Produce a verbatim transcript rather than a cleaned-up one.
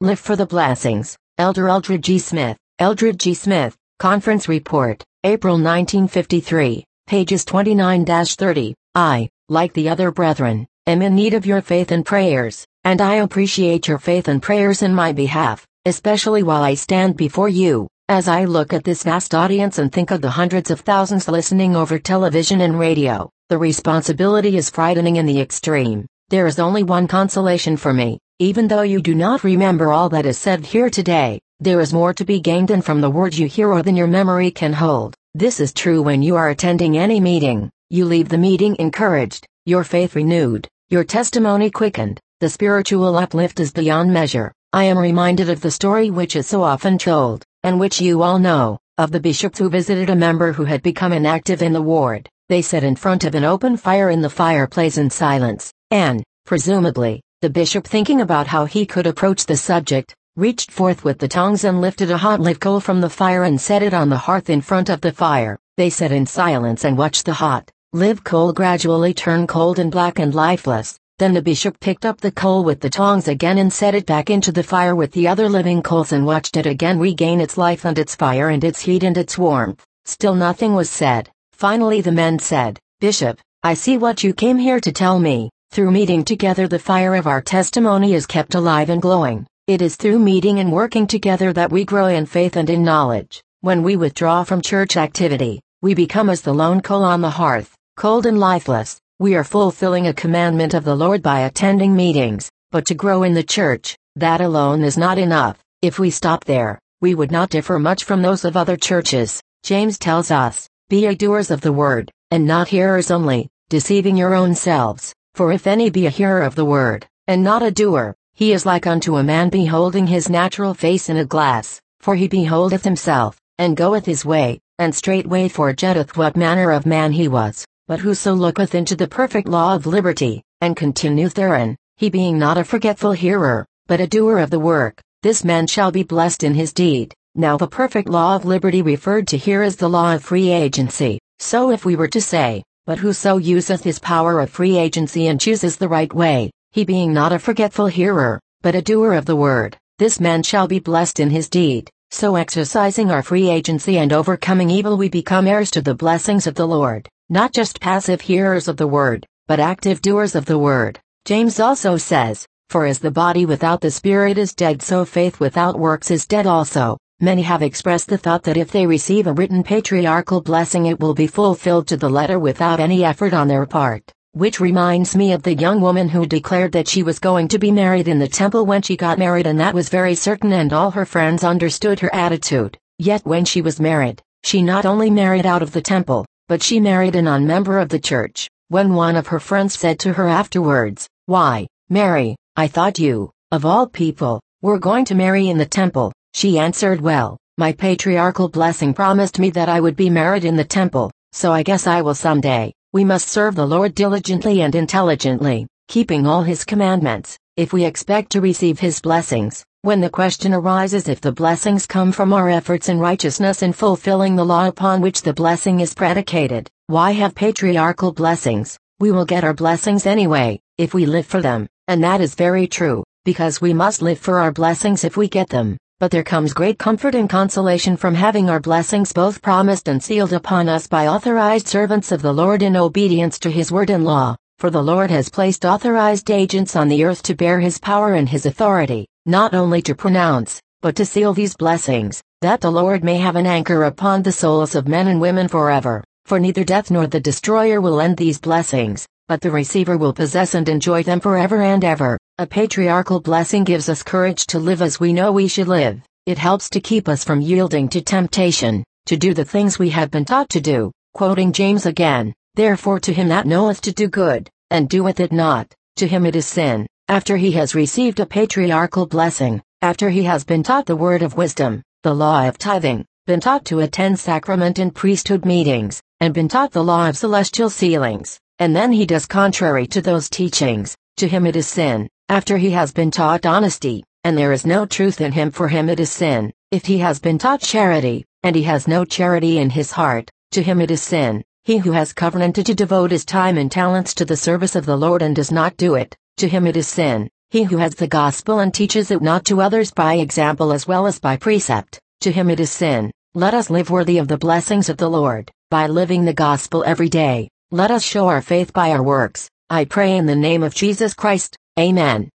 Live for the blessings. Elder Eldred G. Smith. Eldred G. Smith, Conference Report, April nineteen fifty-three, pages twenty-nine to thirty. I, like the other brethren, am in need of your faith and prayers, and I appreciate your faith and prayers in my behalf, especially while I stand before you. As I look at this vast audience and think of the hundreds of thousands listening over television and radio, the responsibility is frightening in the extreme. There is only one consolation for me. Even though you do not remember all that is said here today, there is more to be gained than from the words you hear or than your memory can hold. This is true when you are attending any meeting. You leave the meeting encouraged, your faith renewed, your testimony quickened, the spiritual uplift is beyond measure. I am reminded of the story which is so often told, and which you all know, of the bishop who visited a member who had become inactive in the ward. They sat in front of an open fire in the fireplace in silence, and, presumably, the bishop, thinking about how he could approach the subject, reached forth with the tongs and lifted a hot live coal from the fire and set it on the hearth in front of the fire. They sat in silence and watched the hot, live coal gradually turn cold and black and lifeless. Then the bishop picked up the coal with the tongs again and set it back into the fire with the other living coals and watched it again regain its life and its fire and its heat and its warmth. Still nothing was said. Finally the men said, "Bishop, I see what you came here to tell me. Through meeting together the fire of our testimony is kept alive and glowing. It is through meeting and working together that we grow in faith and in knowledge. When we withdraw from church activity, we become as the lone coal on the hearth, cold and lifeless. We are fulfilling a commandment of the Lord by attending meetings, but to grow in the church, that alone is not enough. If we stop there, we would not differ much from those of other churches." James tells us, "Be ye doers of the word, and not hearers only, deceiving your own selves. For if any be a hearer of the word, and not a doer, he is like unto a man beholding his natural face in a glass. For he beholdeth himself, and goeth his way, and straightway forgetteth what manner of man he was. But whoso looketh into the perfect law of liberty, and continueth therein, he being not a forgetful hearer, but a doer of the work, this man shall be blessed in his deed." Now the perfect law of liberty referred to here is the law of free agency. So if we were to say, "But whoso useth his power of free agency and chooses the right way, he being not a forgetful hearer, but a doer of the word, this man shall be blessed in his deed." So exercising our free agency and overcoming evil, we become heirs to the blessings of the Lord. Not just passive hearers of the word, but active doers of the word. James also says, "For as the body without the spirit is dead, so faith without works is dead also." Many have expressed the thought that if they receive a written patriarchal blessing it will be fulfilled to the letter without any effort on their part. Which reminds me of the young woman who declared that she was going to be married in the temple when she got married, and that was very certain, and all her friends understood her attitude. Yet when she was married, she not only married out of the temple, but she married a non-member of the church. When one of her friends said to her afterwards, "Why, Mary, I thought you, of all people, were going to marry in the temple," she answered, "Well, my patriarchal blessing promised me that I would be married in the temple, so I guess I will someday." We must serve the Lord diligently and intelligently, keeping all His commandments, if we expect to receive His blessings. When the question arises if the blessings come from our efforts in righteousness in fulfilling the law upon which the blessing is predicated, why have patriarchal blessings? We will get our blessings anyway, if we live for them, and that is very true, because we must live for our blessings if we get them. But there comes great comfort and consolation from having our blessings both promised and sealed upon us by authorized servants of the Lord in obedience to His word and law, for the Lord has placed authorized agents on the earth to bear His power and His authority, not only to pronounce, but to seal these blessings, that the Lord may have an anchor upon the souls of men and women forever. For neither death nor the destroyer will end these blessings, but the receiver will possess and enjoy them forever and ever. A patriarchal blessing gives us courage to live as we know we should live. It helps to keep us from yielding to temptation, to do the things we have been taught to do. Quoting James again, "Therefore to him that knoweth to do good, and doeth it not, to him it is sin." After he has received a patriarchal blessing, after he has been taught the word of wisdom, the law of tithing, been taught to attend sacrament and priesthood meetings, and been taught the law of celestial sealings, and then he does contrary to those teachings, to him it is sin. After he has been taught honesty, and there is no truth in him, for him it is sin. If he has been taught charity, and he has no charity in his heart, to him it is sin. He who has covenanted to devote his time and talents to the service of the Lord and does not do it, to him it is sin. He who has the gospel and teaches it not to others by example as well as by precept, to him it is sin. Let us live worthy of the blessings of the Lord, by living the gospel every day. Let us show our faith by our works. I pray in the name of Jesus Christ. Amen.